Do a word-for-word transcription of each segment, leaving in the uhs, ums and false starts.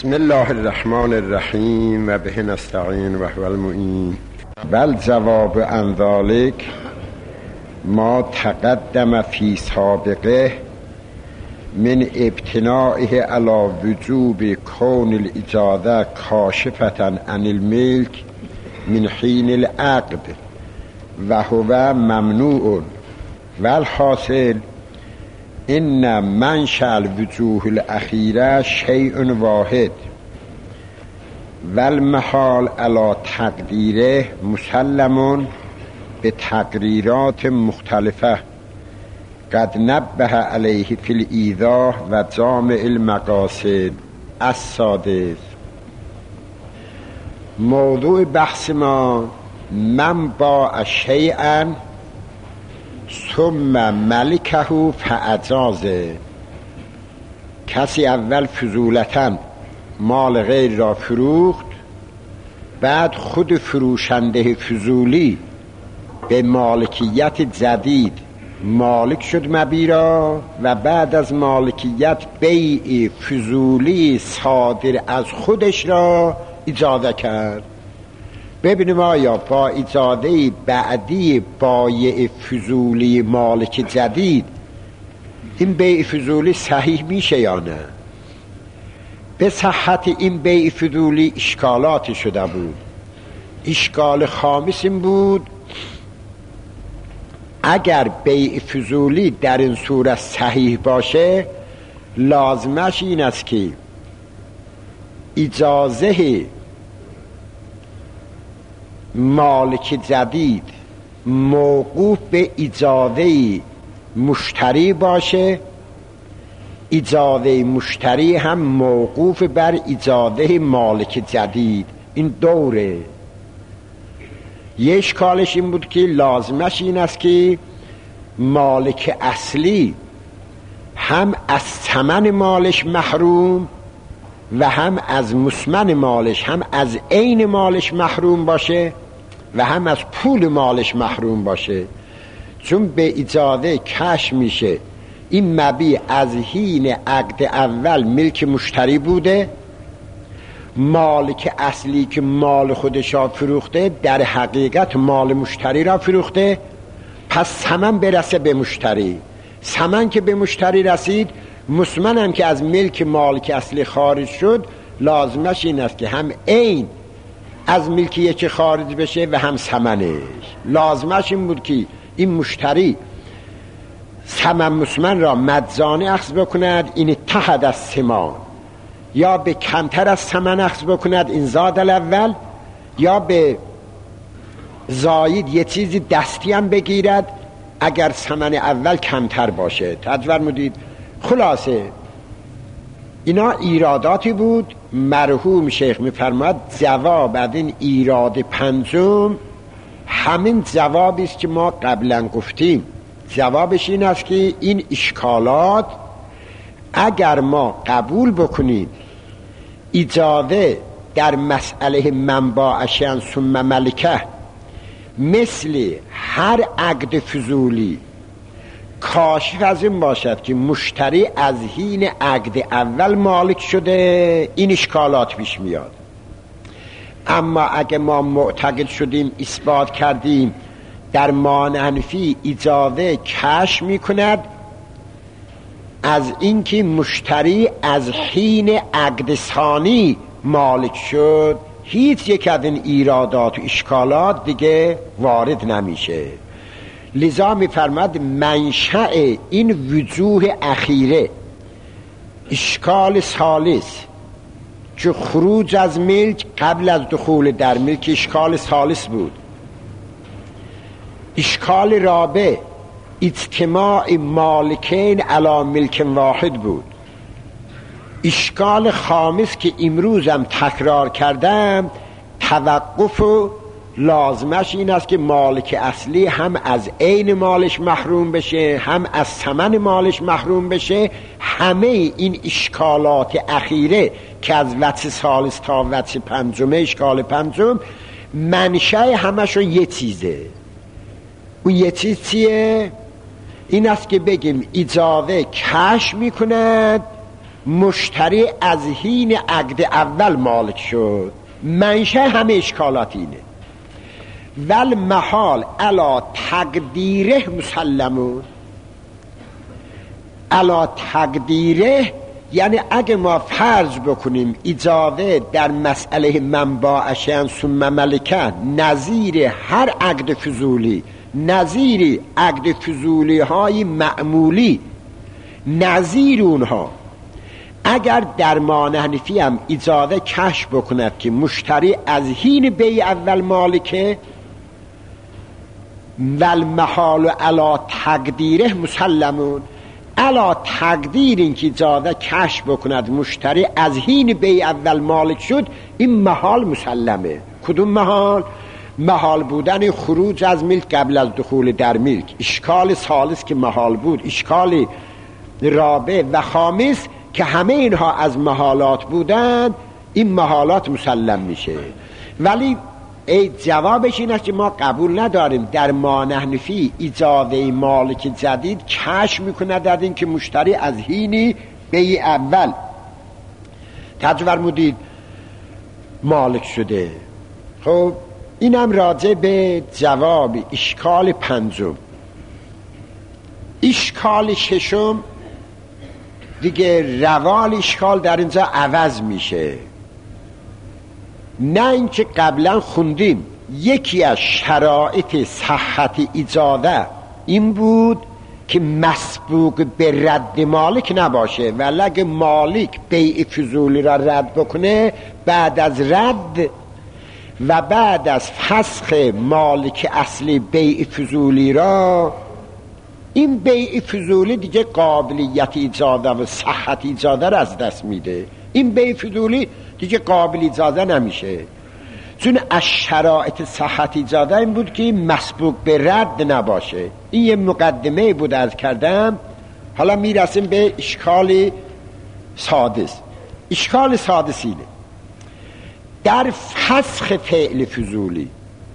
بسم الله الرحمن الرحیم و به نستعین و هو المعین. بل جواب عن ذلک ما تقدم فی سابقه من ابتنائه علی وجوب کون الاجازه کاشفة عن الملک من حین العقد و هو ممنوع. والحاصل ان منشأ الوجوه الاخیره شیء واحد والمحال علی تقدیره مسلم به تقریرات مختلفه قد نبه علیه فی الایضاح و جامع المقاصد. السادس، موضوع بحث ما من باع شیئا ثم ملکه فاجازه. کسی اول فضولتاً مال غیر را فروخت، بعد خود فروشنده فضولی به مالکیت جدید مالک شد مبیع را و بعد از مالکیت بیع فضولی صادر از خودش را اجازه کرد. ببینیم آیا با اجازه بعدی بایع فضولی مالک جدید این بیع فضولی صحیح میشه یا نه؟ به صحت این بیع فضولی اشکالات شده بود. اشکال خامس این بود اگر بیع فضولی در این صورت صحیح باشه لازمش این است که اجازه مالک جدید موقوف به اجازه مشتری باشه، اجازه مشتری هم موقوف بر اجازه مالک جدید. این دوره. یه اشکالش این بود که لازمش این است که مالک اصلی هم از ثمن مالش محروم و هم از مثمن مالش، هم از عین مالش محروم باشه و هم از پول مالش محروم باشه. چون به اجازه کش میشه این مبیع از حین عقد اول ملک مشتری بوده، مالک اصلی که مال خودش را فروخته در حقیقت مال مشتری را فروخته، پس ثمن برسه به مشتری. ثمن که به مشتری رسید، مثمن هم که از ملک مالک اصلی خارج شد، لازمش این است که هم عین از ملکیه که خارج بشه و هم ثمنش. لازمش این بود که این مشتری ثمن مثمن را مجانی اخذ بکند، این اتحد از ثمان، یا به کمتر از ثمن اخذ بکند این زاد الاول، یا به زاید یه چیزی دستی هم بگیرد اگر ثمن اول کمتر باشه. تدور مدید. خلاصه اینا ایراداتی بود. مرحوم شیخ میفرماد جواب از این ایراد پنجم همین جوابی است که ما قبلا گفتیم. جوابش این است که این اشکالات اگر ما قبول بکنیم اجازه در مسئله من باع شیئا ثم ملکه مثل هر عقد فضولی کاشف از این باشد که مشتری از حین عقد اول مالک شده، این اشکالات پیش میاد. اما اگه ما معتقد شدیم اثبات کردیم در مانعنفی اجازه کش میکند از اینکه مشتری از حین عقد ثانی مالک شد، هیچ یک از این ایرادات و اشکالات دیگه وارد نمیشه. لذا میفرماد منشأ این وجوه اخیره اشکال ثالث که خروج از ملک قبل از دخول در ملک اشکال ثالث بود. اشکال رابع اجتماع مالکین علی ملک واحد بود. اشکال خامس که امروزم تکرار کردم توقف و لازمش این است که مالک اصلی هم از عین مالش محروم بشه، هم از ثمن مالش محروم بشه. همه این اشکالات اخیره که از وجه ثالث تا وجه پنجم، اشکال پنجم منشأ همشو یه چیزه. اون یه چیز چیه؟ این است که بگیم اجازه کش میکند مشتری از حین عقد اول مالک شد. منشأ همه اشکالات اینه. ول محال علا تقدیره مسلمون. علا تقدیره یعنی اگه ما فرض بکنیم اجازه در مسئله منباعشن ثم ملکن نظیر هر عقد فضولی، نظیر عقد فضولی های معمولی، نظیر اونها اگر در مان حنفی هم اجازه کشف بکند که مشتری از حین بیع اول مالکه، والمحال علی تقدیره مسلمون، علی تقدیر این که اجازه کشف بکند مشتری از حین بیع اول مالک شد، این محال مسلمه. کدوم محال؟ محال بودن خروج از ملک قبل از دخول در ملک. اشکال ثالث که محال بود، اشکال رابع و خامس که همه اینها از محالات بودن، این محالات مسلم میشه. ولی ای جوابش این است که ما قبول نداریم در مان حنفی اجازه مالک جدید کشف میکنه در این که مشتری از حین بیع اول تجور مدید مالک شده. خب اینم راجع به جواب اشکال پنجم. اشکال ششم دیگه روال اشکال در اینجا عوض میشه. نه اینکه قبلا خوندیم یکی از شرایط صحت اجازه این بود که مسبوق به رد مالک نباشه، ولی اگه مالک بیع فضولی را رد بکنه بعد از رد و بعد از فسخ مالک اصلی بیع فضولی را، این بیع فضولی دیگه قابلیت اجازه و صحت اجازه را از دست میده. این بیع فضولی دیگه قابل اجازه نمیشه، چون از شرایط صحت اجازه این بود که مسبوق به رد نباشه. این یه مقدمه بود عرض کردم. حالا میرسیم به اشکال سادس. اشکال سادس اینه: در فسخ فعل فضولی،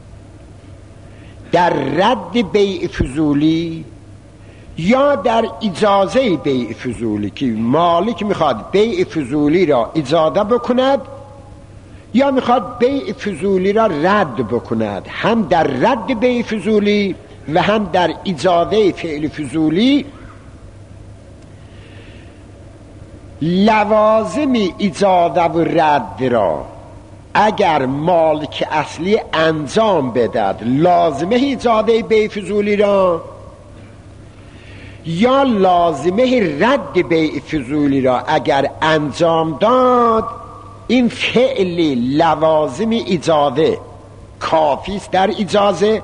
در رد بیع فضولی یا در اجازه بیع فضولی که مالک میخواد بیع فضولی را اجازه بکند یا میخواد بیع فضولی را رد بکند، هم در رد بیع فضولی و هم در اجازه فعل فضولی لوازم اجازه و رد را اگر مالک اصلی انجام بدهد، لازمه اجازه بیع فضولی را یا لازمه رد بیع فضولی را اگر انجام داد، این فعل لوازم اجازه کافی است در اجازه،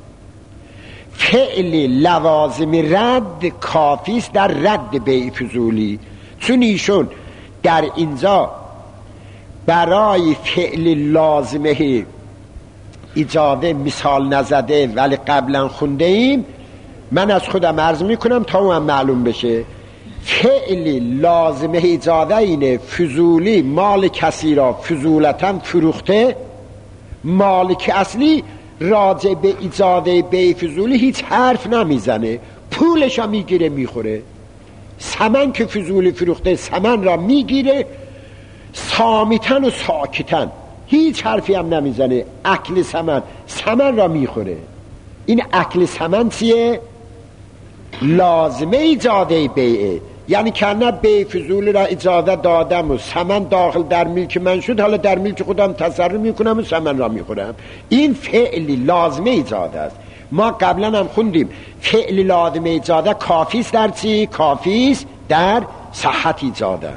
فعل لوازم رد کافی است در رد بیع فضولی. چون ایشون در اینجا برای فعل لازمه اجازه مثال نزده ولی قبلا خونده ایم. من از خودم عرض میکنم تا اون معلوم بشه. فعل لازمه اجازه اینه فضولی مال کسی را فضولتا فروخته، مالک اصلی راجع به اجازه بیع فضولی هیچ حرف نمیزنه، پولش را میگیره میخوره. ثمن که فضولی فروخته ثمن را میگیره صامتن و ساکتن، هیچ حرفی هم نمیزنه، اکل ثمن، ثمن را میخوره. این اکل ثمن چیه؟ لازمه اجازه بیعه. یعنی که نه بیع فضولی را اجازه دادم و ثمن داخل در ملک من شد، حالا در ملک خودم تصرف میکنم و ثمن را میخورم. این فعل لازمه اجازه است. ما قبلا هم خوندیم فعل لازمه اجازه کافی است در چی؟ کافی است در صحت اجازه.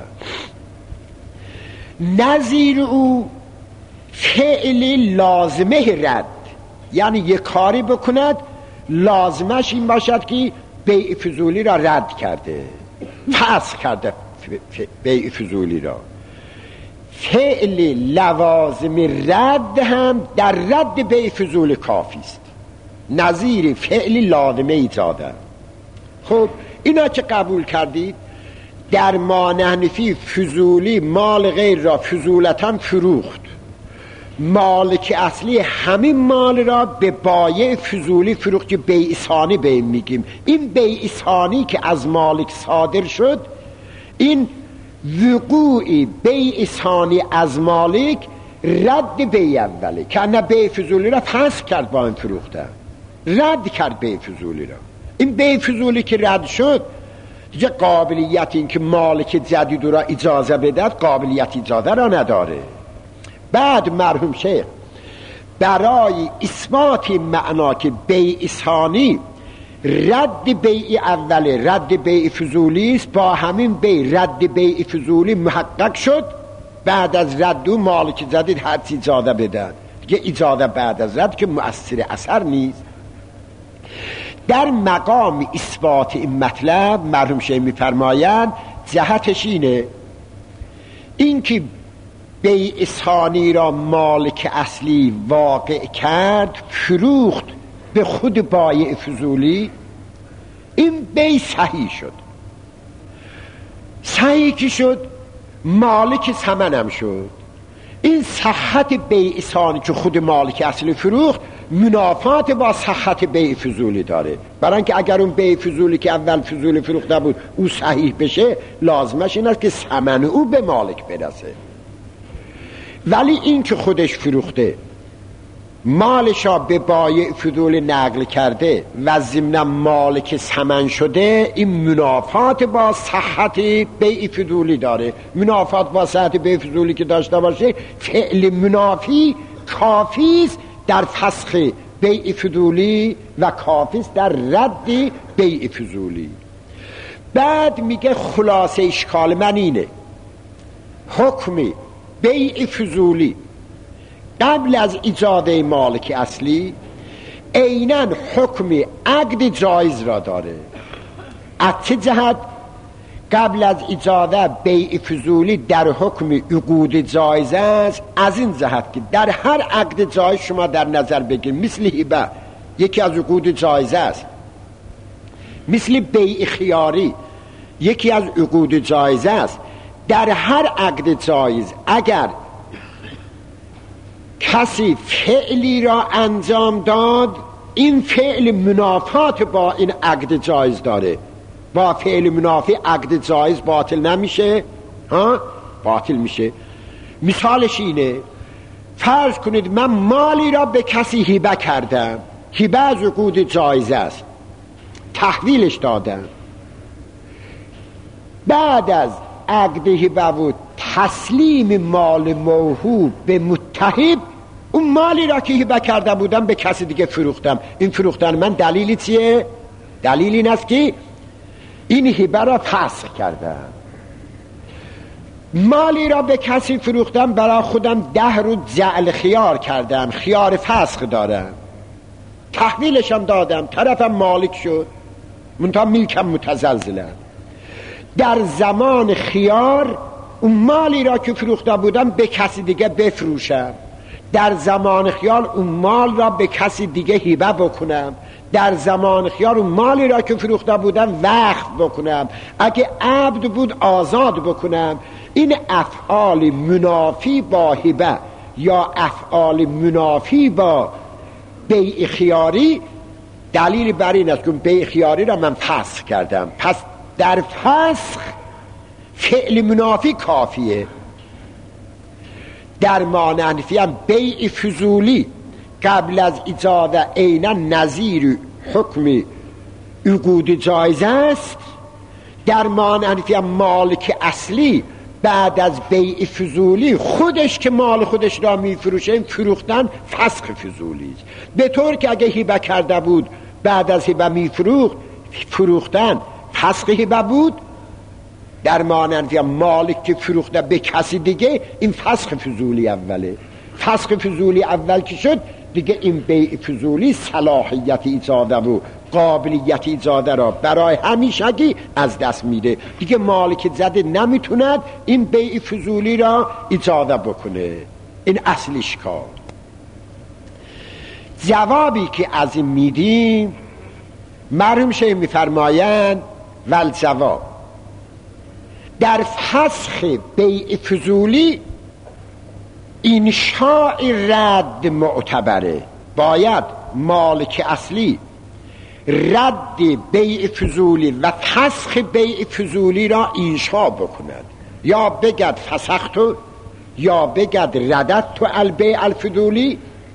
نظیر او فعل لازمه رد، یعنی یک کاری بکند لازمش این باشد که بیع فضولی را رد کرده، فسخ کرده بیع فضولی را. فعل لوازم رد هم در رد بیع فضولی کافی است، نظیر فعل لازمه اجازه. خب اینا که قبول کردید، در مان حنفی فضولی مال غیر را فضولتا فروخت، مالک اصلی همین مال را به بایع فضولی فروخت که بیع ثانی به این میگیم. این بیع ثانی که از مالک صادر شد، این وقوع بیع ثانی از مالک رد بیع اوله، که نه بیع فضولی را فسخ کرد با این فروخته، رد کرد بیع فضولی را. این بیع فضولی که رد شد دیگه قابلیت این که مالک جدید را اجازه بدهد قابلیت اجازه را نداره. بعد مرحوم شیخ برای اثبات معنا که بیع ثانی رد بیع اوله رد بیع فضولی است، با همین بیع رد بیع فضولی محقق شد. بعد از رد و مالک جدید حدی اجازه بدهد، دیگه اجازه بعد از رد که مؤثر اثر نیست. در مقام اثبات این مطلب مرحوم شیخ می‌فرمایند جهتش اینه، این که بیع ثانی را مالک اصلی واقع کرد، فروخت به خود بایع فضولی، این بیع صحیح شد. صحیح که شد مالک ثمنم شد. این صحت بیع ثانی که خود مالک اصلی فروخت منافات با صحت بیع فضولی داره، برای اینکه اگر اون بیع فضولی که اول فضولی فروخته بود او صحیح بشه، لازمش این است که ثمن او به مالک برسه. ولی این که خودش فروخته، مالش را به بایع فضولی نقل کرده و ضمن مالک ثمن شده، این منافات با صحت بیع فضولی داره. منافات با صحت بیع فضولی که داشته باشه، فعل منافی کافی است در فسخ بیع فضولی و کافی است در رد بیع فضولی. بعد میگه خلاصه اشکال من اینه، حکم بیع فضولی قبل از ایجاد مالک اصلی عیناً حکم عقد جایز را داره. از چه جهت؟ قبل از ایجاد بیع فضولی در حکم عقود جایز است، از این جهت که در هر عقد جایز شما در نظر بگیر، مثل هبه یکی از عقود جایز است، مثل بیع خیاری یکی از عقود جایز است. در هر عقد جایز اگر کسی فعلی را انجام داد، این فعل منافات با این عقد جایز داره. با فعل منافی عقد جایز باطل نمیشه، ها باطل میشه. مثالش اینه، فرض کنید من مالی را به کسی هبه کردم، هبه از عقود جایز است، تحویلش دادم. بعد از عقد هبه و تسلیم مال موهوب به متهب، اون مالی را که هبه کرده بودم به کسی دیگه فروختم. این فروختن من دلیلی چیه؟ دلیل این است که این هبه را فسخ کردم. مالی را به کسی فروختم، برای خودم ده رو جعل خیار کردم، خیار فسخ دارم، تحویلشم دادم، طرفم مالک شد، منتها ملکم متزلزلم. در زمان خیار اون مالی را که فروخته بودم به کسی دیگه بفروشم، در زمان خیال اون مال را به کسی دیگه هبه بکنم، در زمان خیال اون مالی را که فروخته بودم وقف بکنم، اگه عبد بود آزاد بکنم. این افعال منافی با هبه یا افعال منافی با بیع خیاری دلیل بر این است که بیع خیاری را من فسخ کردم. پس در فسخ فعل منافی کافیه. در مانندی هم بیع فضولی قبل از ایجاد عیناً نظیر حکم عقود جایز است. در مانندی هم مالک اصلی بعد از بیع فضولی خودش که مال خودش را میفروشه، این فروختن فسخ فضولی است. به طور که اگه هبه کرده بود بعد از هبه میفروخت، فروختن فسخ هبه بود. در مانند یا مالک که فروخته به کسی دیگه، این فسخ فضولی اوله. فسخ فضولی اول که شد دیگه این بیع فضولی صلاحیت ایجاده و قابلیت ایجاده را برای همیشگی از دست میده. دیگه مالک جدید نمیتوند این بیع فضولی را ایجاده بکنه. این اصلش کار. جوابی که از این میدیم مرحوم شیخ میفرمایند والجواب در فسخ بیع فضولی انشاء رد معتبره. باید مالک اصلی رد بیع فضولی و فسخ بیع فضولی را انشاء بکند. یا بگد فسختو یا بگد ردت تو البیع الفضولی.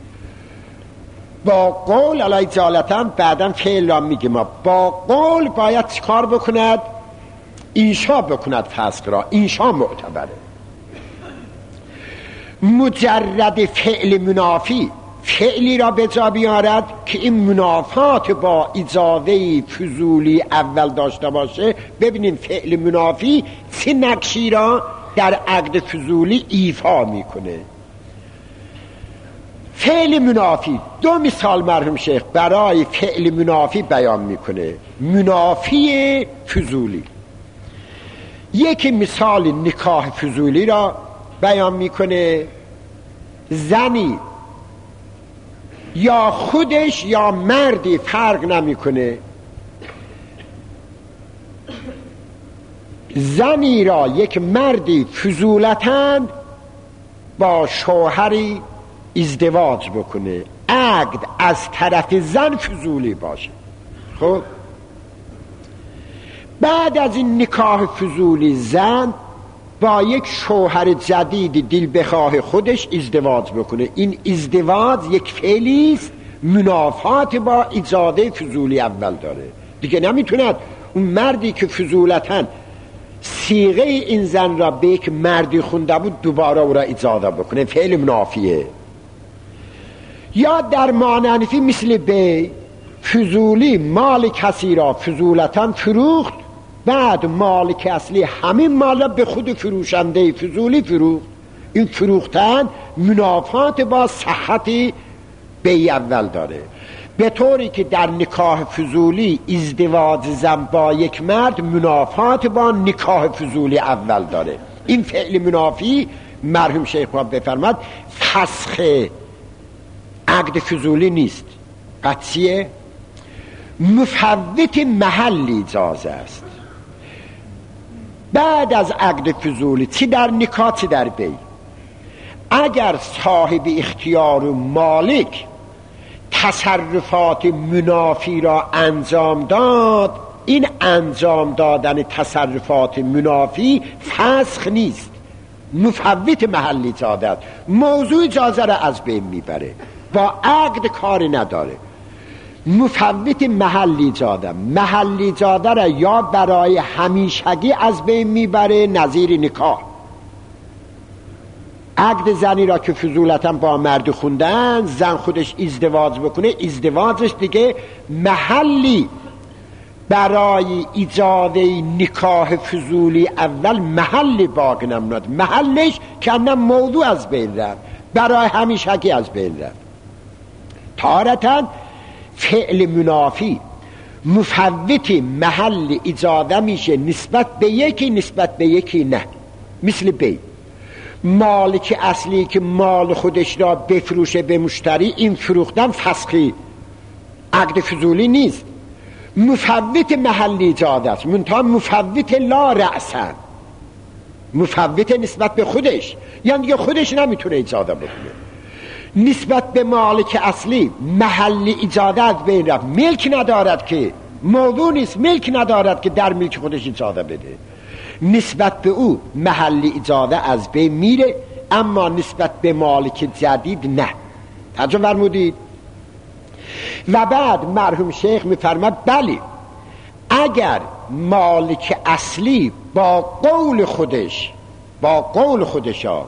با قول علی جالتا بعدم فعل را میگه ما با قول باید چیکار بکند؟ انشا بکند فسق را. انشا معتبره. مجرد فعل منافی فعلی را به جا بیارد که این منافات با اجازه فضولی اول داشته باشه. ببینیم فعل منافی چه نقشی را در عقد فضولی ایفا میکنه. فعل منافی دو مثال مرحوم شیخ برای فعل منافی بیان میکنه، منافی فضولی. یکی مثال نکاح فضولی را بیان میکنه. زنی یا خودش یا مردی فرق نمیکنه، زنی را یک مردی فضولتاً با شوهری ازدواج بکنه، عقد از طرف زن فضولی باشه. خب بعد از این نکاح فضولی زن با یک شوهر جدید دل بخواه خودش ازدواج بکنه. این ازدواج یک فعلی است منافات با اجازه فضولی اول داره. دیگه نمیتوند اون مردی که فضولتاً صیغه این زن را به یک مردی خونده بود دوباره او را اجازه بکنه، فعل منافیه. یا در ماننفی مثل بی فضولی مال کسی را فضولتاً فروخت، بعد مالک اصلی همین مال را به خود فروشنده فضولی فروخت. این فروختن منافات با صحت بی اول داره، به طوری که در نکاح فضولی ازدواج زن با یک مرد منافات با نکاح فضولی اول داره. این فعل منافی مرحوم شیخ ما بفرماد فسخ عقد فضولی نیست، قطعیه، مفوت محل اجازه است. بعد از عقد فضولی چی در نکاح چی در بی، اگر صاحب اختیار و مالک تصرفات منافی را انجام داد، این انجام دادن تصرفات منافی فسخ نیست، مفوت محل اجازه است. موضوع اجازه را از بین میبره، با عقد کار نداره. مفوت محل اجازه، محل اجازه را یا برای همیشگی از بین میبره، نظیر نکاح. عقد زنی را که فضولتا با مرد خوندن، زن خودش ازدواج بکنه، ازدواجش دیگه محلی برای ایجاد نکاح فضولی اول محل باقی نماند، محلش که نه موضوع از بین رفت، برای همیشگی از بین رفت. تارتاً فعل منافی مفوت محل اجازه میشه نسبت به یکی، نسبت به یکی نه. مثل بی مالک اصلی که مال خودش را بفروشه به مشتری، این فروختن فسخی عقد فضولی نیست، مفوت محل اجازه است، منتها مفوت لا رأسن، مفوت نسبت به خودش، یعنی دیگه خودش نمیتونه اجازه بکنه. نسبت به مالک اصلی محل اجازه از بین رفت، ملک ندارد که موضوع نیست، ملک ندارد که در ملک خودش اجازه بده، نسبت به او محل اجازه از بین میره، اما نسبت به مالک جدید نه. توجه فرمودید؟ و بعد مرحوم شیخ میفرماد بله، اگر مالک اصلی با قول خودش با قول خودشا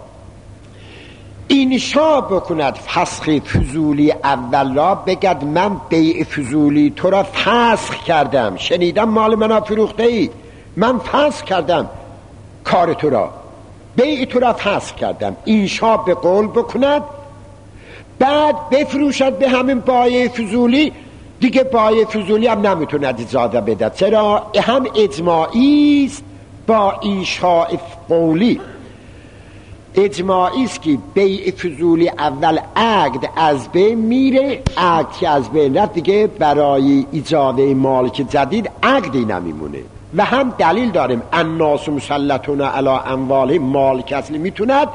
انشا بکند فسخ فضولی اول را، بگد من بیع فضولی تو را فسخ کردم، شنیدم مال منا فروخته ای، من فسخ کردم کار تو را، بیع تو را فسخ کردم، انشا به قول بکند، بعد بفروشد به همین بایع فضولی، دیگه بایع فضولی هم نمیتوند اجازه بده. چرا؟ هم اجماعی است با انشاء قولی، اجماعی است که بیع فضولی اول عقد از بین میره، عقد که از بین رفت دیگه برای اجازه مالک جدید عقدی نمیمونه. و هم دلیل داریم الناس مسلطون علی اموالهم، مالک اصلی میتوند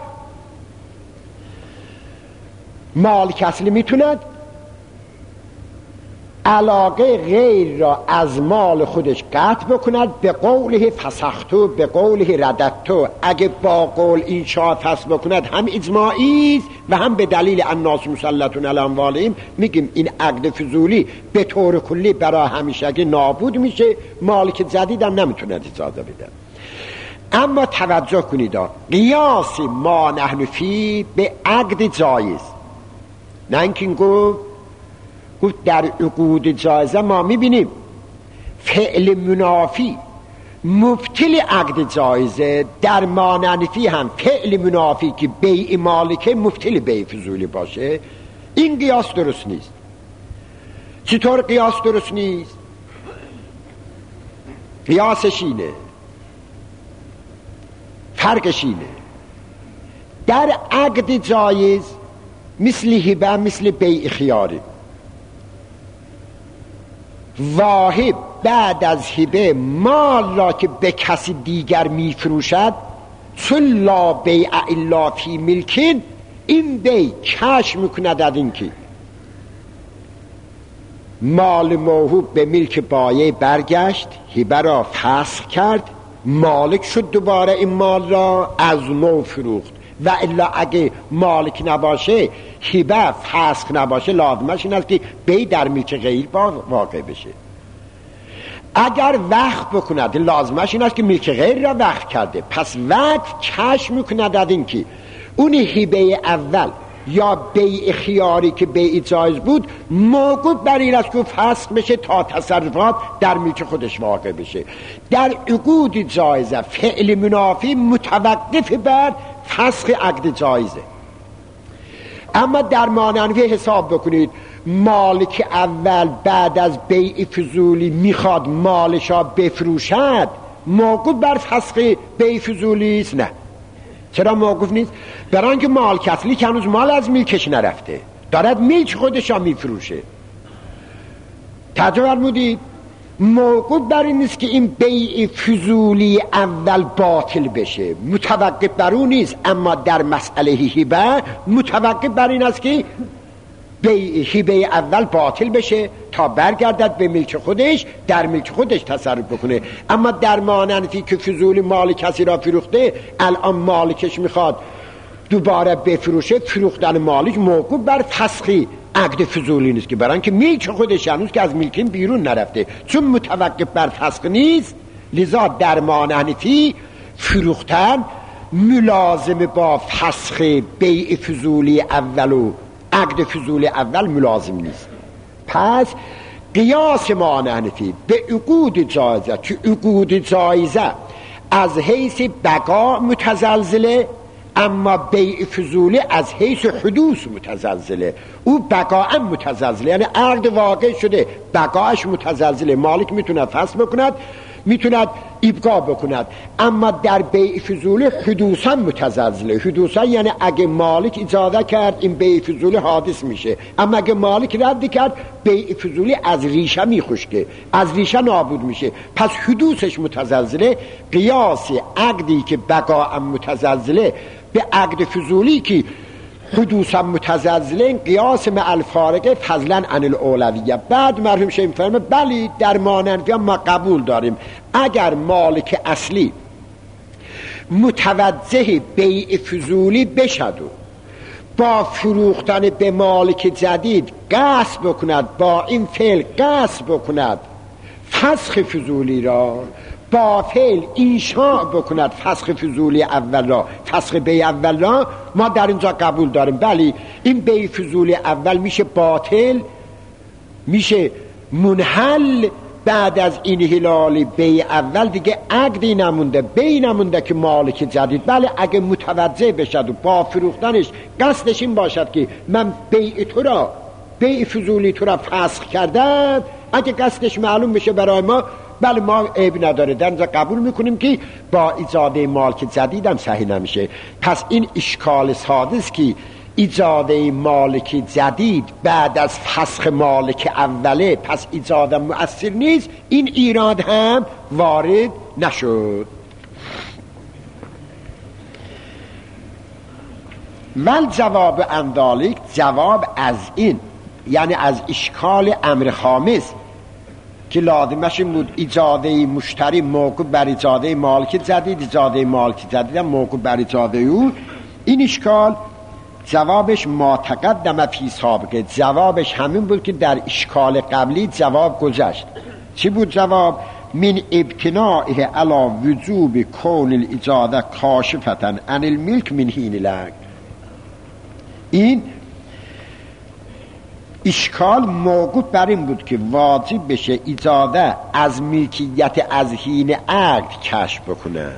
مالک اصلی میتوند علاقه غیر را از مال خودش قطع بکند، به قوله فسختو به قوله رددتو. اگه با قول این شاه فسخ بکند هم اجماعی است و هم به دلیل الناس مسلطون علی اموالهم میگیم این عقد فضولی به طور کلی برای همیشگی نابود میشه، مالک جدید هم نمیتوند اجازه بده. اما توجه کنید قیاس ما نحن فی به عقد جایز، نه اینکه گفت گفت در عقود جایزه ما میبینیم فعل منافی مبطل عقد جایزه، در ما نحن هم فعل منافی که بیع مالکه مبطل بیع فضولی باشه. این قیاس درست نیست. چطور قیاس درست نیست؟ قیاسش اینه، فرقش اینه، در عقد جایز مثل هبه مثل بیع خیاری، واهب بعد از هبه مال را که به کسی دیگر میفروشد چون لا بیع الا فی ملکین، این بیع کش میکند از این که مال موهوب به ملک بایع برگشت، هبه را فسخ کرد، مالک شد دوباره این مال را از نو فروخت. و الا اگه مالک نباشه، هبه فسخ نباشه، لازمش این است که بیع در ملک غیر واقع بشه. اگر وقف بکند لازمش این است که ملک غیر را وقف کرده، پس وقف کش میکند از این که اون هبه اول یا بیع خیاری که بیع جایز بود موقوف بر این است که فسخ بشه تا تصرفات در ملک خودش واقع بشه. در عقود جایزه فعل منافی متوقف بر فسخ عقد جایزه. اما در ماننوی حساب بکنید مالک اول بعد از بیع فضولی میخواد مالشا بفروشد، موقوف بر فسخ بیع فضولی است؟ نه. چرا موقوف نیست؟ برای اینکه مالک اصلی که هنوز مال از ملکش نرفته، دارد ملک خودشا میفروشه. توجه فرمودید؟ موقوف بر این نیست که این بیع فضولی اول باطل بشه، متوقف بر اون نیست. اما در مسئله هبه متوقف بر این است که بیع هبه اول باطل بشه تا برگردد به ملک خودش، در ملک خودش تصرف بکنه. اما در مانندی که فضولی مال کسی را فروخته، الان مالکش میخواد دوباره بفروشه، فروختن مالک موقوف بر فسخی عقد فضولی نیست، که برای اینکه ملک خودش هنوز که از ملکین بیرون نرفته، چون متوقف بر فسخ نیست، لذا در مانندی فروختن ملازم با فسخ بیع فضولی اول و عقد فضولی اول ملازم نیست. پس قیاس ما نحنفی به عقود جایزه، که عقود جایزه از حیث بقا متزلزله، اما بیع فضولی از حیث حدوث متزلزله. او بقا متزلزله، یعنی عقد واقع شده بقاش متزلزله، مالک میتونه فسخ بکند، میتوند ابقا بکند. اما در بیع فضولی حدوثا متزلزله. حدوثا یعنی اگه مالک اجازه کرد این بیع فضولی حادث میشه، اما اگه مالک رد کرد بیع فضولی از ریشه میخشکه، از ریشه نابود میشه. پس حدوثش متزلزله. قیاس عقدی که بقا متزلزله به عقد فضولی که حدوثا متزلزله، قیاس مع الفارقه فضلا عن الاولویه. بعد مرحوم شیخ میفرمه بلی در مانندی ما قبول داریم اگر مالک اصلی متوجه بیع فضولی بشد و با فروختن به مالک جدید قصد بکند، با این فعل قصد بکند فسخ فضولی را، با فعل انشاء بکند فسخ فضولی اول را، فسخ بیع اول را، ما در اینجا قبول داریم بلی این بیع فضولی اول میشه باطل، میشه منحل. بعد از این هلال بیع اول دیگه عقدی نمونده، بیع نمونده که مالک جدید. بله اگه متوجه بشد و با فروختنش قصدش این باشد که من بیع تو را، بیع فضولی تو را فسخ کردم، اگه قصدش معلوم بشه برای ما، بله ما عیب نداره، در اینجا قبول میکنیم که با ایجاد مالک جدید هم صحیح نمیشه. پس این اشکال حادث که ایجاد مالک جدید بعد از فسخ مالک اوله، پس ایجاد مؤثر نیست، این ایراد هم وارد نشد. ول جواب اندالیک، جواب از این یعنی از اشکال امر خامس که لازمش این بود اجازه مشتری موقع بر اجازه مالک زدید، اجازه مالک زدید موقع بر اجازه او، این اشکال جوابش ما تقدم فی سابقه، جوابش همین بود که در اشکال قبلی جواب گذشت. چی بود جواب؟ من ابتنائه علی وجوب کون الاجازه کاشفتا عن الملک من حین العقد. این اشکال موقوف بر این بود که واجب بشه اجازه از ملکیت از حین عقد کشف بکنه.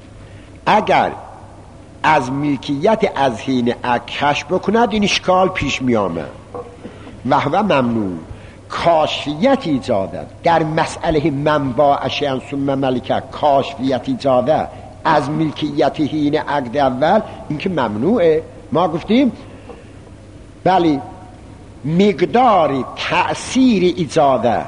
اگر از ملکیت از حین عقد کشف بکند این اشکال پیش می آمد و هو ممنوع. کاشفیت اجازه در مسئله منباع شیئا ثم ملکه، کاشفیت اجازه از ملکیت حین عقد اول این که ممنوعه. ما گفتیم بلی مقدار تأثیر اجازه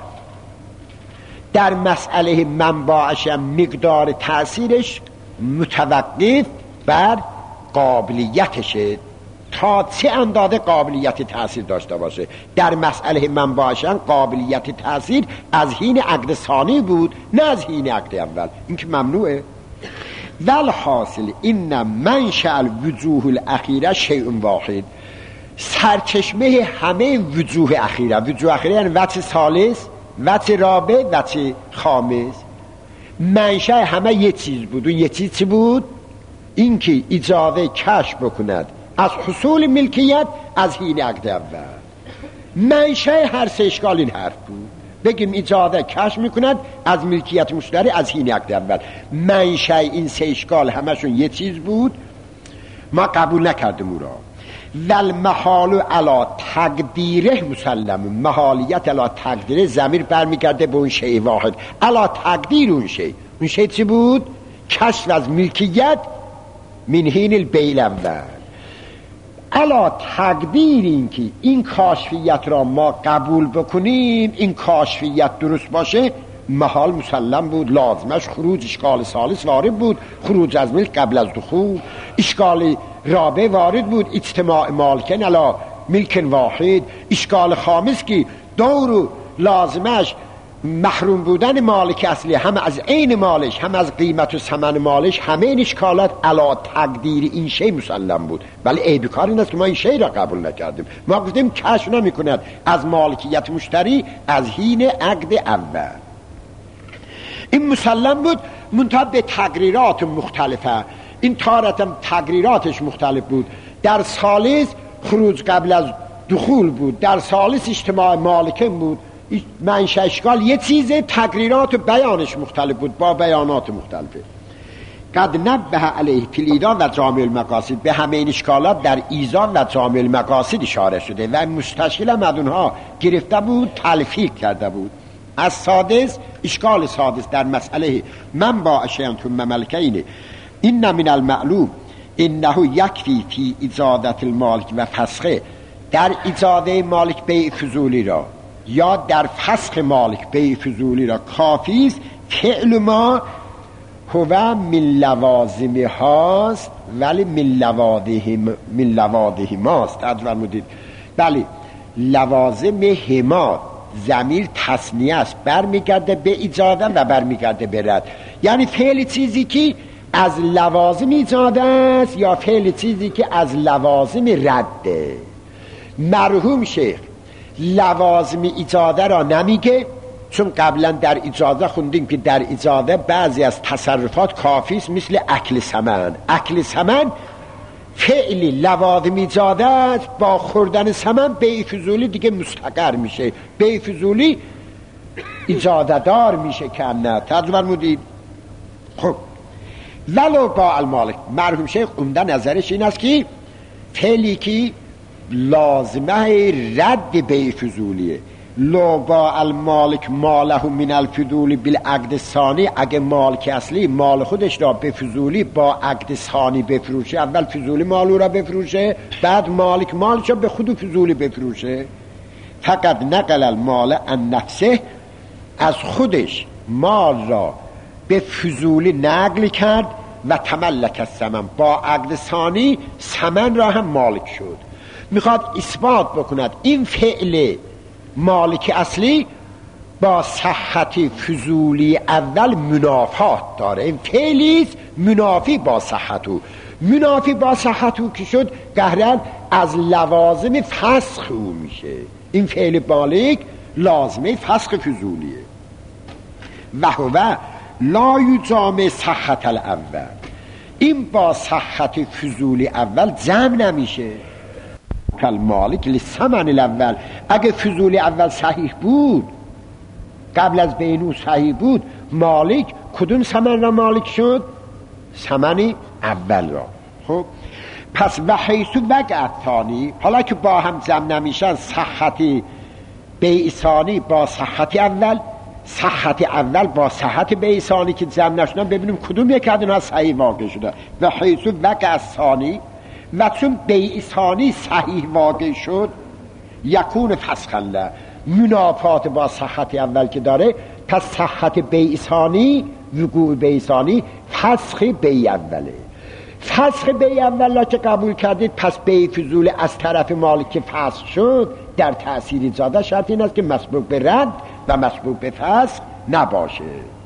در مسئله منباع شیئا مقدار تأثیرش متوقف بر قابلیتشه، تا چه اندازه قابلیت تأثیر داشته باشه. در مسئله منباعشن قابلیت تأثیر از حین عقد ثانی بود نه از حین عقد اول، این که ممنوعه. والحاصل این منشأ الوجوه الاخیره شیء واحد، سرچشمه همه وجوه اخیره، وجوه اخیره یعنی وجه ثالث، وجه رابع، وجه خامس، منشأ همه یه چیز بود. اون یه چیز چی بود؟ این که اجازه کشف بکند از حصول ملکیت از حین عقد اول. منشأ هر سه اشکال این حرف بود، بگیم اجازه کشف میکند از ملکیت مشتری از حین عقد اول. منشأ این سه اشکال همشون یه چیز بود، ما قبول نکردیم او را. والمحال علی تقدیره مسلم، محالیت علی تقدیره ضمیر برمیگرده به اون شیء واحد، علی تقدیر اون شیء. اون شیء چی بود؟ کشف از ملکیت من حین البیع اول. علا تقدیر این که این کاشفیت را ما قبول بکنیم، این کاشفیت درست باشه، محال مسلم بود، لازمش خروج اشکال ثالث وارد بود، خروج از ملک قبل از دخول. اشکال رابع وارد بود، اجتماع مالکن علا ملک واحد. اشکال خامس که دور لازمش محروم بودن مالک اصلی، هم از عین مالش هم از قیمت و ثمن مالش، همه این اشکالات علا تقدیر این شی مسلم بود. ولی عیب کار این است که ما این شی را قبول نکردیم. ما گفتیم کشف نمی کند از مالکیت مشتری از حین عقد اول. این مسلم بود، منتها به تقریرات مختلفه. این تارتم تقریراتش مختلف بود. در ثالث خروج قبل از دخول بود، در ثالث اجتماع مالکن بود. منشأ اشکال یه چیزه، تقریرات و بیانش مختلف بود با بیانات مختلفه. قد نبه علیه فلیدا و جامع المقاصد، به همه این اشکالات در ایزان و جامع المقاصد اشاره شده و مستشکل هم از اونها گرفته بود، تلفیق کرده بود. از سادس، اشکال سادس در مسئله من با اشیان ثم ملکین، این من المعلوم انه یکفی فی اجازت المالک و فسخه، در اجازه مالک بیع فضولی را یا در فسخ مالک بیع فضولی را کافی است فعل ما هو من لوازم هاست ولی من لوازم من لوازم هاست. از فرمودید بله، لوازم هما ضمیر تثنیه است، برمیگرده به اجازه و برمیگرده به رد. یعنی فعل چیزی که از لوازم اجازه است یا فعل چیزی که از لوازم رده. مرحوم شیخ لوازم اجازه را نمیگه، چون قبلا در اجازه خوندیم که در اجازه بعضی از تصرفات کافی است، مثل اکل ثمن. اکل ثمن فعلی لوازم اجازه است، با خوردن ثمن بیع فضولی دیگه مستقر میشه، بیع فضولی اجازه دار میشه که نه. ترجمه مودید. خب ولو با المالک، مرحوم شیخ عمده نظرش این است که فعلی که لازمه رد بیع فضولیه، لو با المالک ماله من الفضولی بالعقد ثانی، اگه مالک اصلی مال خودش را به فضولی با عقد ثانی بفروشه، اول فضولی مالو را بفروشه بعد مالک مالش را به خود فضولی بفروشه، فقط نقل المال عن نفسه، از خودش مال را به فضولی نقل کرد و تملک الثمن، با عقد ثانی ثمن را هم مالک شد. میخواد اثبات بکند این فعل مالک اصلی با صحت فضولی اول منافات داره. این فعلیست منافی با صحتو، منافی با صحتو که شد قهرن از لوازم فسخ او میشه. این فعل مالک لازمه فسخ فضولیه. و هو لا یجامع صحت الاول، این با صحت فضولی اول جمع نمیشه. کل مالک لثمن الاول، اگه فضولی اول صحیح بود قبل از بینو صحیح بود، مالک کدوم ثمن را مالک شد؟ ثمن اول را. خب پس و حیثو وقع ثانی، حالا که با هم جمع نمیشن صحت بیع ثانی با صحت اول، صحت اول با صحت بیع ثانی که جمع نشدن، ببینیم کدوم یک از اینها صحیح واقع شده. و حیثو وقع ثانی، و چون بیع ثانی صحیح واقع شد، یکون فسخ الله، منافات با صحت اول که داره، پس صحت بیع ثانی، وقوع بیع ثانی فسخ بیع اوله. فسخ بیع اوله که قبول کردید، پس بیع فضول از طرف مالک که فسخ شد در تأثیر زاده، شرط این است که مسبوق به رد و مسبوق به فسخ نباشه.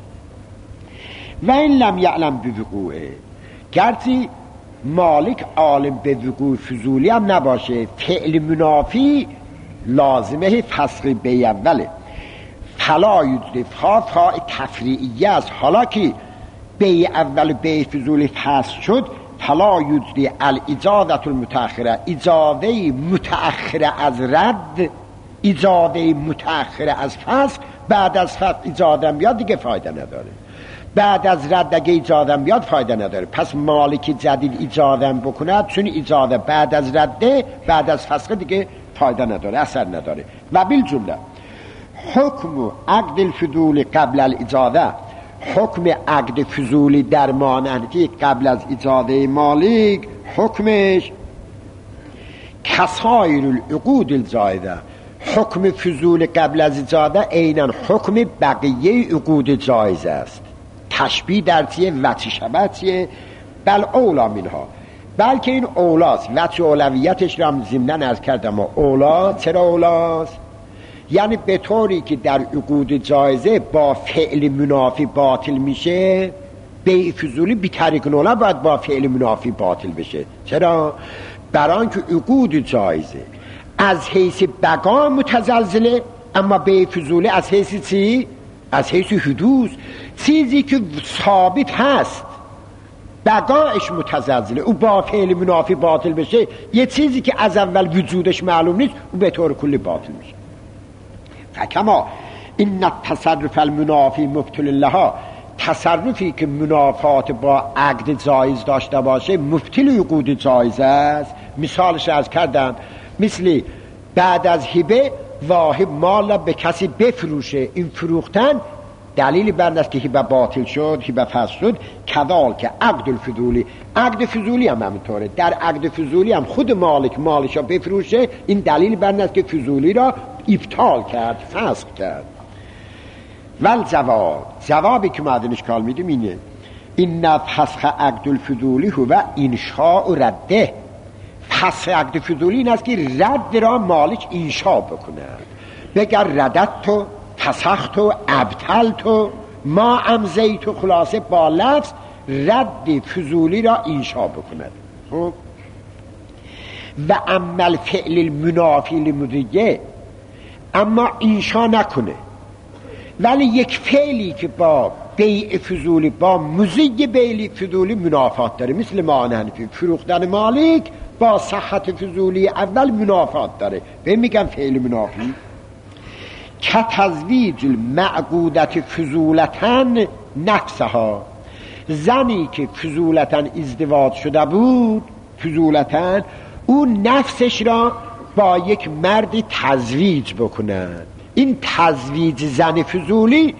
و این لم یعلم بوقوعه، گرچه مالک عالم به وقوع فضولی هم نباشه، فعل منافی لازمه فسخ بیع اوله. فلا یجرف ها فا تفریعیه است، حالا که بیع اول بیع فضولی فسخ شد، فلا یجری الاجازت المتأخره، اجازه متأخره از رد، اجازه متأخره از فسخ بعد از فسخ اجازه بیاد دیگه فایده نداره، بعد از رد اگه اجازه بیاد فایده نداره. پس مالک جدید اجازه بکند، چون اجازه بعد از رده بعد از فسخ دیگه فایده نداره، اثر نداره. و بالجمله حکم عقد الفضول قبل الاجازه، حکم عقد فضولی در مانندی قبل از اجازه مالک، حکمش کسایر العقود الزایده، حکم فضول قبل از اجازه عیناً حکم بقیه عقود جایز است. تشبیه در چیه؟ وجه شبه چیه؟ بل اولا منها، بلکه این اولاست. وجه اولویتش را هم ضمناً عرض کردم. اولا چرا اولاست؟ یعنی به طوری که در عقود جایزه با فعل منافی باطل میشه، بیع فضولی بی طریق اولا باید با فعل منافی باطل بشه. چرا؟ برای که عقود جایزه از حیث بقا متزلزله، اما بیع فضولی از حیث چی؟ از حیث حدوث، چیزی که ثابت هست بقایش متزلزله، او با فعل منافی باطل بشه. یه چیزی که از اول وجودش معلوم نیست، او به طور کلی باطل میشه. فکما این تصرف المنافی مبطل لها، تصرفی که منافات با عقد جایز داشته باشه مبطل عقود جایز است. مثالش از کردم، مثل بعد از هبه واهب مال به کسی بفروشه، این فروختن دلیل بر است که هبه باطل شد، هبه فسخ شد. کذال که عقد الفضولی، عقد فضولی هم همینطوره. در عقد فضولی هم خود مالک مالش را بفروشه، این دلیل بر است که فضولی را ابطال کرد، فسخ کرد. ول جواب، جوابی که ما از این اشکال میدیم اینه، این فسخ عقد الفضولی هو انشاء و رده. فسخ عقد فضولی این است که رد را مالک انشاء بکند، بگر ردت تو فسخت تو ابطل تو ما امزی تو، خلاصه با لفظ رد فضولی را انشاء بکند. خب و عمل فعل المنافی لمضیه، اما انشاء نکنه، ولی یک فعلی که با بیع فضولی با مضی بیع فضولی منافات داره، مثل مانند فروختن مالک با صحت فضولی اول منافات داره، به میگن فعل منافی. که تزویج المعقودت فضولتن نفسها، زنی که فضولتن ازدواج شده بود، فضولتن او نفسش را با یک مرد تزویج بکنند. این تزویج زن فضولی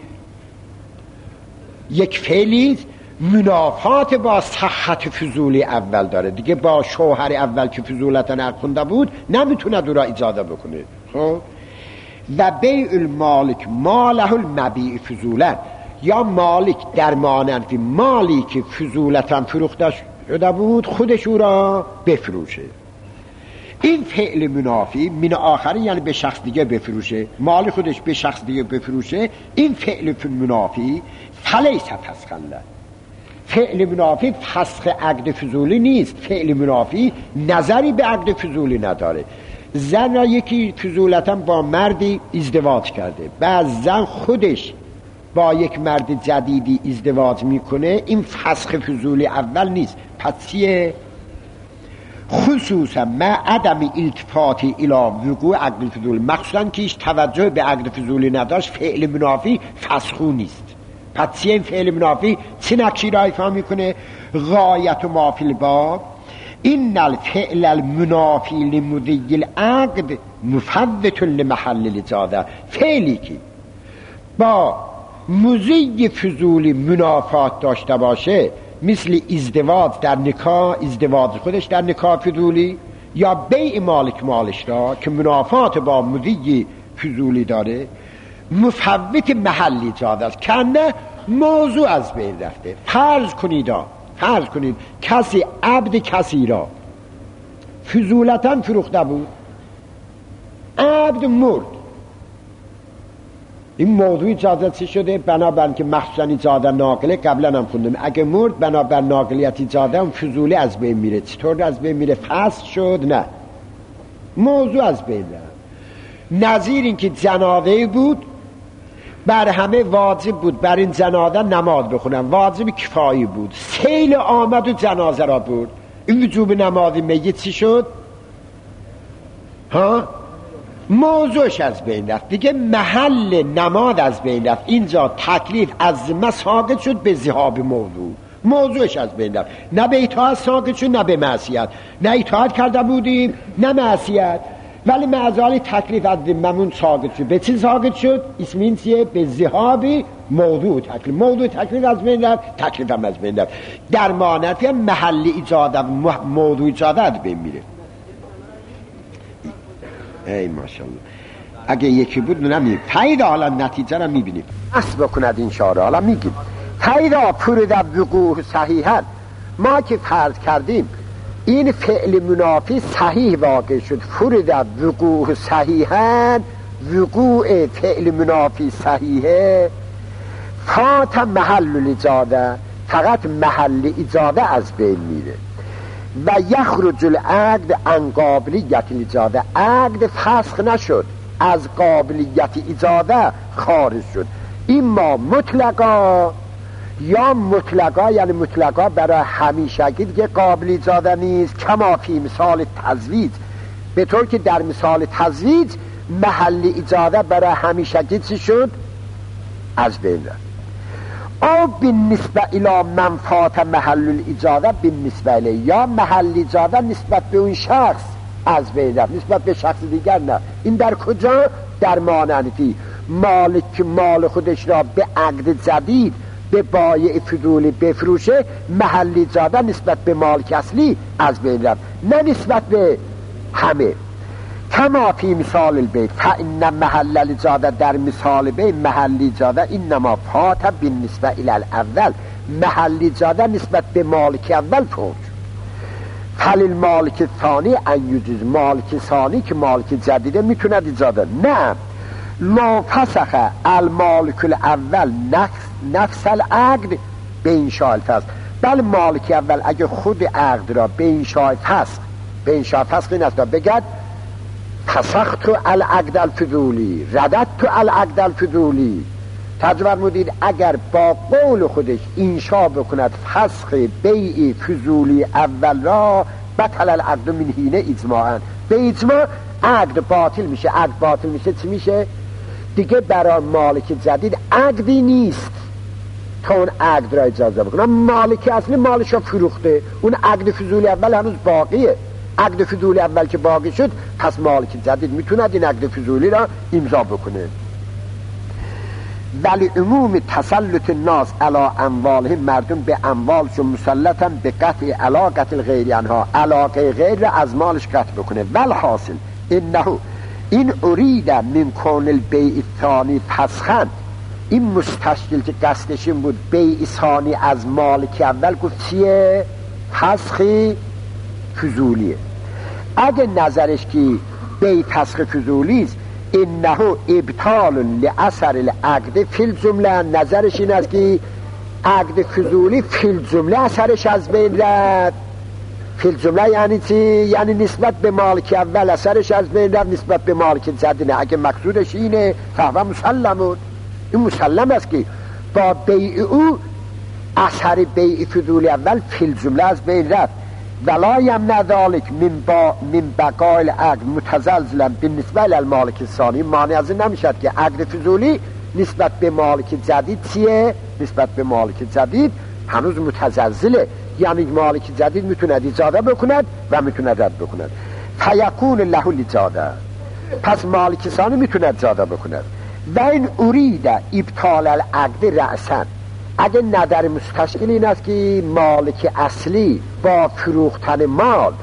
یک فعلی منافات با صحت فضولی اول داره دیگه. با شوهر اول که فضولتن عقد بود نمیتونه دو را اجازه بکنه. خب و بیع المالک ماله المبیع فضولن، یا مالک در مانند مالی که فضولتن فروخته شده بود خودش او را بفروشه. این فعل منافی من آخری یعنی به شخص دیگه بفروشه، مال خودش به شخص دیگه بفروشه، این فعل منافی فلیس فسخا له. فعل منافی فسخ عقد فضولی نیست. فعل منافی نظری به عقد فضولی نداره. زن را یکی فضولتا با مردی ازدواج کرده، بعد زن خودش با یک مرد جدیدی ازدواج میکنه، این فسخ فضولی اول نیست. پس چیه؟ خصوصا ما عدم التفاتی الی وقوع عقد فضولی، مخصوصا که هیچ توجه به عقد فضولی نداشت، فعل منافی فسخو نیست. پس چیه این فعل منافی؟ چه نقشی را ایفا میکنه؟ غایت ما فی الباب این الفعل المنافی لمضی العقد مفوت لمحل الاجاده. فعلی که با مضی فضولی منافات داشته باشه، مثل ازدواج در نکاح، ازدواج خودش در نکاح فضولی، یا بیع مالک مالش را که منافات با مضی فضولی داره، مفوت محل اجاده است، کنه موضوع از بین رفته. فرض کنید فرض کنید کسی عبد کسی را فضولتا فروخته بود، عبد مرد، این موضوع اجازه چی شده؟ بنابراین که مخصوصا اجازه ناقله قبلا هم خوندم، اگه مرد بنابر ناقلیت اجازه هم فضولی از بین میره. چطور از بین میره؟ فسخ شد؟ نه، موضوع از بین رفت. نظیر این که جنازه بود، بر همه واجب بود بر این جنازه نماز بخونن، واجب کفایی بود، سیل آمد و جنازه را برد، این وجوب نماز میت چی شد؟ ها؟ موضوعش از بین رفت دیگه، محل نماز از بین رفت. اینجا تکلیف از مساقط شد به ذهاب موضوع، موضوعش از بین رفت. نه به اطاعت ساقط شد نه به معصیت، نه اطاعت کرده بودیم نه معصیت، ولی معذالی تکلیف از ذممون ساقط شد. به چی ساقط شد؟ اسم این چیه؟ به ذهاب موضوع تکلیف. موضوع تکلیف از بین رفت، تکلیف هم از بین رفت. در مانعت محل ایجاد موضوع ایجاد از بین میره. ای ماشاءالله، اگه یکی بود نمیدیم. پیدا حالا نتیجه را میبینیم، اصل بکند این شعر حالا میگیم. پیدا پرد وقوع صحیحا، ما که فرض کردیم این فعل منافی صحیح واقع شد، فرد وقوع صحیحا، وقوع فعل منافی صحیحه، فات محل الاجاده، فقط محل اجاده از بین میره. و یخرج العقد عن قابلیت الاجاده، عقد فسخ نشد، از قابلیت اجاده خارج شد. این ما مطلقا یا مطلقا، یعنی مطلقا برای همیشگی دیگه قابل اجاده نیست، کما فی مثال تزویج، به طور که در مثال تزویج محل اجاده برای همیشگی چی شد؟ از بین رفت. او بالنسبه الی منفات محل الاجاده بالنسبه الی، یا محل اجاده نسبت به اون شخص از بین رفت، نسبت به شخص دیگر نه. این در کجا؟ در مانعتی مالک مال خودش را به عقد جدید به بایع فضولی بفروشه، محل اجاده نسبت به مالک اصلی از بین رفت، نه نسبت به همه. کما فی مثال البیت فإن محل الاجاده، در مثال بیت محل اجاده اینما فات بالنسبه الی الاول، محل اجاده نسبت به مالک اول فوت. فل مالک ثانی ان یجوز، مالک ثانی که مالک جدیده میتونه اجاده. نه، لا فسخ المالک الاول نفس نفس العقد به انشاء الفسخ، بل مالک اول اگه خود عقد را به انشاء فسخ، به انشاء فسخ این است بگد فسخت العقد الفضولی، رددت العقد الفضولی، ترجمه فرمودید اگر با قول خودش انشاء بکند فسخ بیع فضولی اول را، بطل العقد من حین اجماعا، به اجماع عقد باطل میشه. عقد باطل میشه چی میشه؟ دیگه برای مالک جدید عقدی نیست تا اون عقد را اجازه بکنه. مالک اصلی مالش را فروخته، اون عقد فضولی اول هنوز باقیه. عقد فضولی اول که باقی شد، پس مالک جدید میتونه این عقد فضولی را امضا بکنه. ولی عموم تسلط الناس علی اموالهم، مردم به اموالشون مسلطن به قطع علاقت الغیر عنها، علاقه غیر را از مالش قطع بکنه. والحاصل انه این ارید من کون البیع الثانی فسخن، این مستشکل که قصدش این بود بیع ثانی از مالک اول، گفت چیه؟ فسخی فضولیه. اگه نظرش که بی فسخ فضولی است، انه ابطال لاثر العقد فی الجمله، نظرش این است که عقد فضولی فی الجمله اثرش از بین رفت. فی الجمله یعنی چی؟ یعنی نسبت به مالک اول اثرش از بین رفت، نسبت به مالک جدید نه. اگه مقصودش اینه فهو مسلمون، این مسلم است که با بیع او اثر بیع فضولی اول فی الجمله از بین رفت. ولا یمنع ذلک من با من بقاء العقد متزلزلا بالنسبه للمالک الثانی، مانع از این نمیشد که عقد فضولی نسبت به مالک جدید چیه؟ نسبت به مالک جدید هنوز متزلزله، یعنی مالک جدید میتونه اجازه بکند و میتونه رد بکند. فیکون له الاجازه، پس مالک ثانی میتونه اجازه بکند. و این ارید ابطال العقد رأسا، اگه نظر مستشکل این است که مالک اصلی با فروختن مال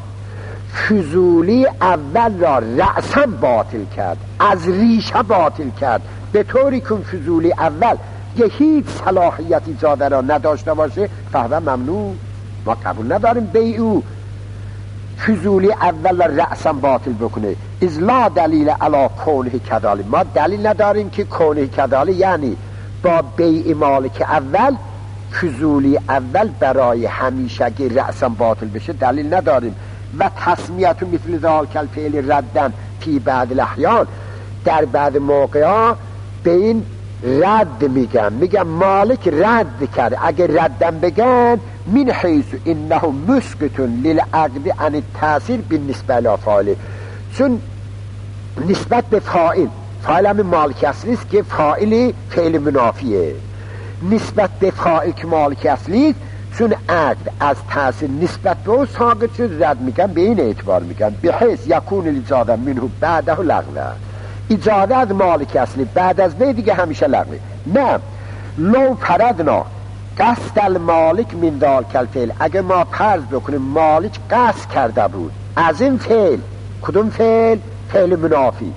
فضولی اول را رأسا باطل کرد، از ریشه باطل کرد، به طوری که فضولی اول که هیچ صلاحیت اجازه را نداشته باشه، فهو ممنوع، ما قبول نداریم بیعو فضولی اول را رأسا باطل بکنه. اذ لا دلیل علی کونه کذالک، ما دلیل نداریم که کونه کذالک یعنی با بیع مالک اول فضولی اول برای همیشگی رأسا باطل بشه، دلیل نداریم. و تسمیت مثل ذالک الفعل ردن فی بعض الاحیان، در بعض موقعا به این رد میگن، میگن مالک رد کرد. اگر ردن بگن من حیث انه مسکت للعقد عن التاثیر بالنسبه لفاعل، چون نسبت به فاعل، فاعل هم مالک اصلی است که فاعل فعل منافیه، نسبت به فاعل که مالک اصلی است، چون عقد از تاثیر نسبت به او ساقط شد، رد میگن، به این اعتبار میگن به حیث یکون الاجازه منه بعده لغوه، اجازه از مالک اصلی بعد از به دیگه همیشه لغوه. نه لو فرضنا قصد المالک من ذالک الفعل، اگه ما فرض بکنیم مالک قصد کرده بود از این فعل، کدوم فعل؟ فعل منافی،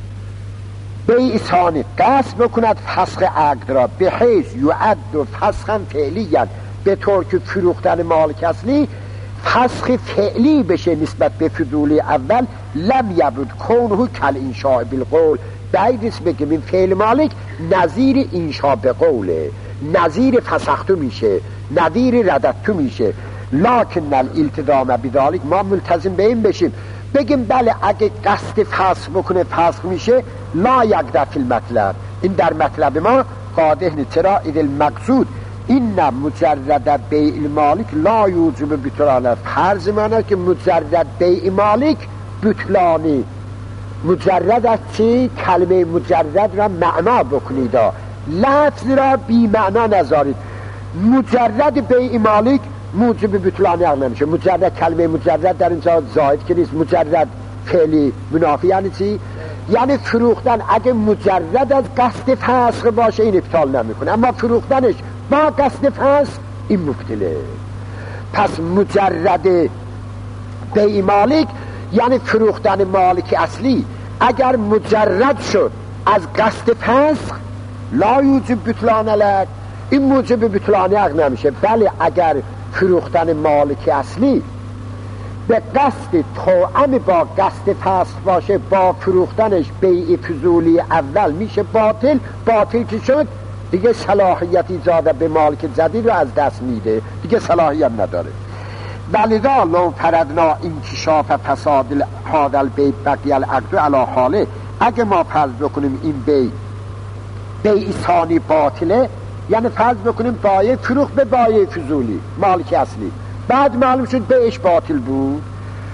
بیع ثانی قصد بکند فسخ عقد را، به حیث یعد فسخا فعلیا، به طور که فروختن مالک اصلی فسخ فعلی بشه نسبت به فضولی اول. لم یبود کونه کل انشاء بالقول، بعیدست بگیم این فعل مالک نظیر انشاء به قوله، نظیر فسختو میشه، نظیر ردتو میشه. لکن الالتزام بذالک، ما ملتزم به این بشیم بگیم بله اگه قصد فسخ بکنه فسخ میشه، لا یقدر فی المطلب، این در مطلب ما قادح نیست. چرا؟ اذ المقصود این مجرد بیع المالک لا یوجب بطلانه، فرض معنی که مجرد بیع مالک بطلانی، مجرد از چی؟ کلمه مجرد را معنا بکنید، لفظ را بی معنا نذارید. مجرد بیع مالک موجب بطلان عقد نمیشه، مجرد کلمه مجرد در اینجا زائد که نیست، مجرد فعلی منافی یعنی چی؟ یعنی فروختن اگه مجرد از قصد فسخ باشه این ابطال نمیکنه، اما فروختنش با قصد فسخ این مبطله. پس مجرد بیع مالک یعنی فروختن مالک اصلی اگر مجرد شد از قصد فسخ، لا یوجب بطلان عقد، این موجب بطلان عقد نمیشه. بله اگر فروختن مالک اصلی به قصد توأم با قصد فسخ باشه، با فروختنش بیع فضولی اول میشه باطل، باطل که شد دیگه صلاحیت اجازه به مالک جدید رو از دست میده، دیگه صلاحیت نداره. ولذا لو فرضنا انکشاف فساد هذا البیع بقی العقد علی حاله، اگه ما فرض بکنیم این بیع بیع ثانی باطله، یعنی فرض بکنیم بایع فروخت به بایع فضولی مالک اصلی، بعد معلوم شد بیعش باطل بود،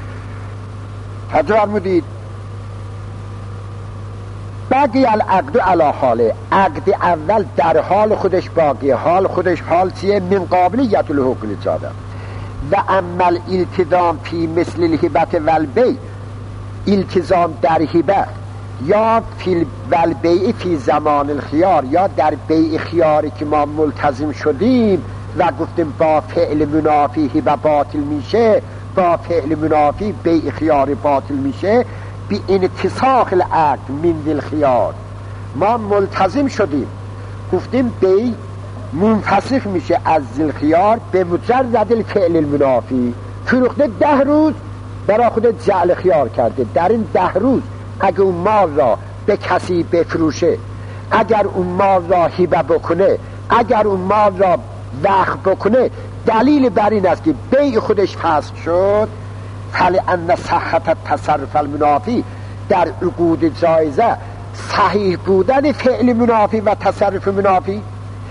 توجه فرمودید؟ بقی العقد علی حاله، عقد اول در حال خودش باقی، حال خودش حال چیه؟ من قابلیت الحقوق الاجازه. و عمل التزام فی مثل الهبت والبیع، التزام در هبه یا فی والبیع فی زمان الخیار، یا در بیع خیاری که ما ملتزم شدیم و گفتیم با فعل منافی هبه باطل میشه، با فعل منافی بیع خیاری باطل میشه، بی انتساخ العقد من ذی خیار، ما ملتزم شدیم گفتیم بیع منفسخ میشه از ذی خیار به مجرد الفعل المنافی، فروخته ده روز برای خود جعل خیال کرده در این ده روز اگر اون مال را به کسی بفروشه، اگر اون مال را هیبه بکنه، اگر اون مال را وقف بکنه، دلیل بر این است که بیع خودش فسخ شد. فلأن صحت التصرف المنافی در عقود جایزه صحیح بودن فعل منافی و تصرف منافی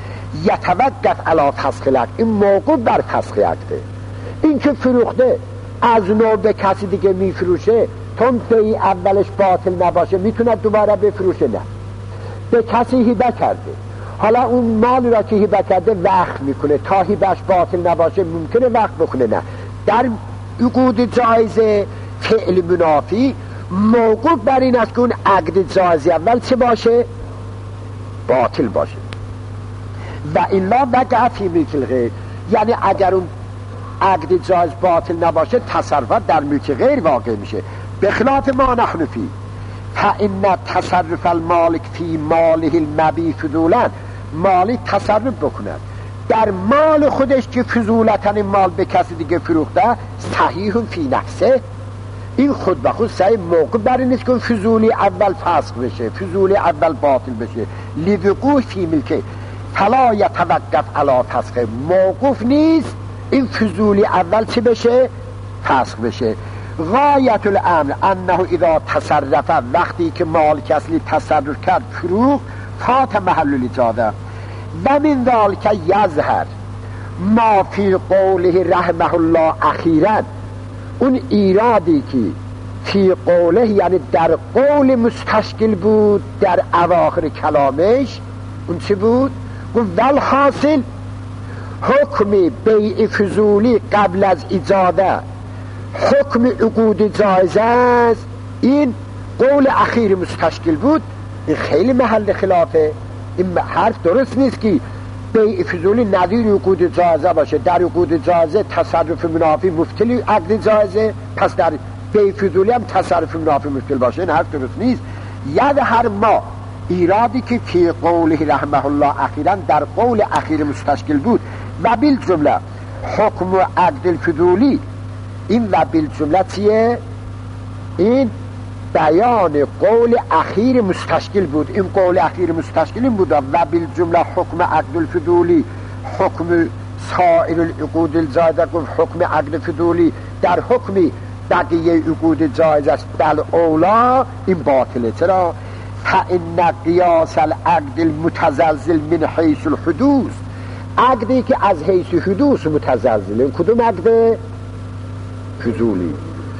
یتوقف علی فسخ العقد، این موقوف بر فسخ عقده. این که فروخته از نو به کسی دیگه میفروشه، تون بیع اولش باطل نباشه میتونه دوباره بفروشه؟ نه، به کسی هیبه کرده، حالا اون مال را که هیبه کرده وقف میکنه تا هیبهش باطل نباشه ممکنه وقف بکنه. نه، در عقود جایزه فعل منافی موقوف بر این است که اون عقد جایزه اول چه باشه؟ باطل باشه. و الا وقع فی ملک الغیر، یعنی اگر اون عقد جایز باطل نباشه تصرفات در ملک غیر واقع میشه. به خلاف ما نحن فی فإن تصرف المالک فی ماله المبیع فضولا، مالک تصرف بکند در مال خودش که فضولتاً این مال به کسی دیگه فروخته، صحیح فی نفسه، این خود به خود صحیح موقع بر این نیست که فضولی اول فسخ بشه، فضولی اول باطل بشه. لوقوع فی ملکه فلا یتوقف علی فسخ، موقوف نیست این فضولی اول چه بشه؟ فسخ بشه. غایت الامر انه اذا تصرف، وقتی که مالک اصلی تصرف کرد فروخ، فات محل الاجازه. و من ذلک یظهر ما فی قوله رحمه الله اخیرا، اون ایرادی که فی قوله یعنی در قول مستشکل بود در اواخر کلامش، اون چی بود؟ گفت والحاصل حکم بیع فضولی قبل از ایجاده حکم عقود جایزه است. این قول اخیر مستشکل بود، این خیلی محل خلافه. این حرف درست نیست که بیع فضولی نظیر عقود جایزه باشه. در عقود جایزه تصرف منافی مفتلی عقد جایزه، پس در بیع فضولی هم تصرف منافی مفتل باشه. این حرف درست نیست. ید هر ما ایرادی که فی قوله رحمه الله اخیرا در قول اخیر مستشکل بود و بالجمله حکم عقد الفضولی، این و بالجمله چیه؟ این بیان قول اخیر مستشکل بود. این قول اخیر مستشکل این بود و بالجمله حکم عقد الفضولی حکم سائر العقود الجایزه، گفت حکم عقد فضولی در حکم بقیه عقود جایزه است. بل اولا این باطله. چرا؟ فإن قیاس العقد المتزلزل من حیث الحدوث، عقدی که از حیث حدوث متزلزل، کدوم عقد؟ فضولی.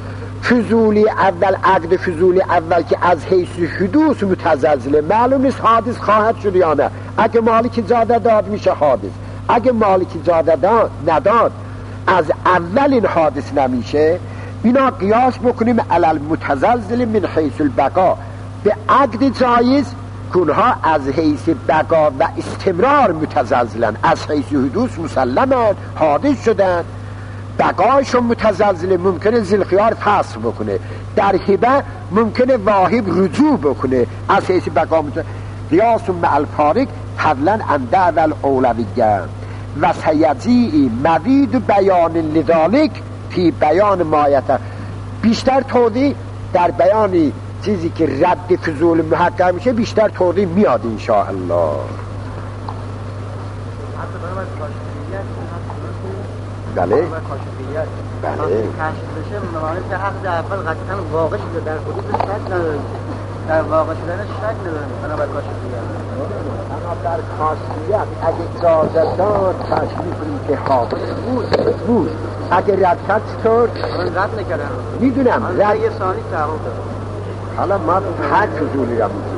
فضولی اول، عقد فضولی اول که از حیث حدوث متزلزله، معلوم نیست حادث خواهد شد یا نه. اگه مالک اجازه داد میشه حادث، اگه مالک اجازه داد نداد از اول این حادث نمیشه. اینا قیاس بکنیم علی المتزلزل من حیث البقا، به عقد جایز کنها از حیث بقا و استمرار متزلزلن، از حیث حدوث مسلمن حادث شدن، بقایشون متزلزله، ممکنه ذوالخیار فسخ بکنه. در هبه ممکنه واهب رجوع بکنه از حیث بقا متزلزله. قیاس مع الفارق فضلا عن دعوی الاولویه و سیجیء مزید بیان لذالک فی بیان مایته، بیشتر توضیح در بیان چیزی که رد فضول محقق میشه بیشتر توضیح میاد انشاءالله. بله بله کشف بشه معنی که عقد اول قطعا واقع شده، در حدود شک نداریم، در واقع شدنش شک نداریم. بنابر کاشفیت، اما در کاشفیت اگه اجازه داد تشریف کنیم که حاضر بود بود، اگه رد کرد چطور؟ من رد نکردم، میدونم رد یه ثانی تعهد دارم. حالا ما هر فضولی را میدونم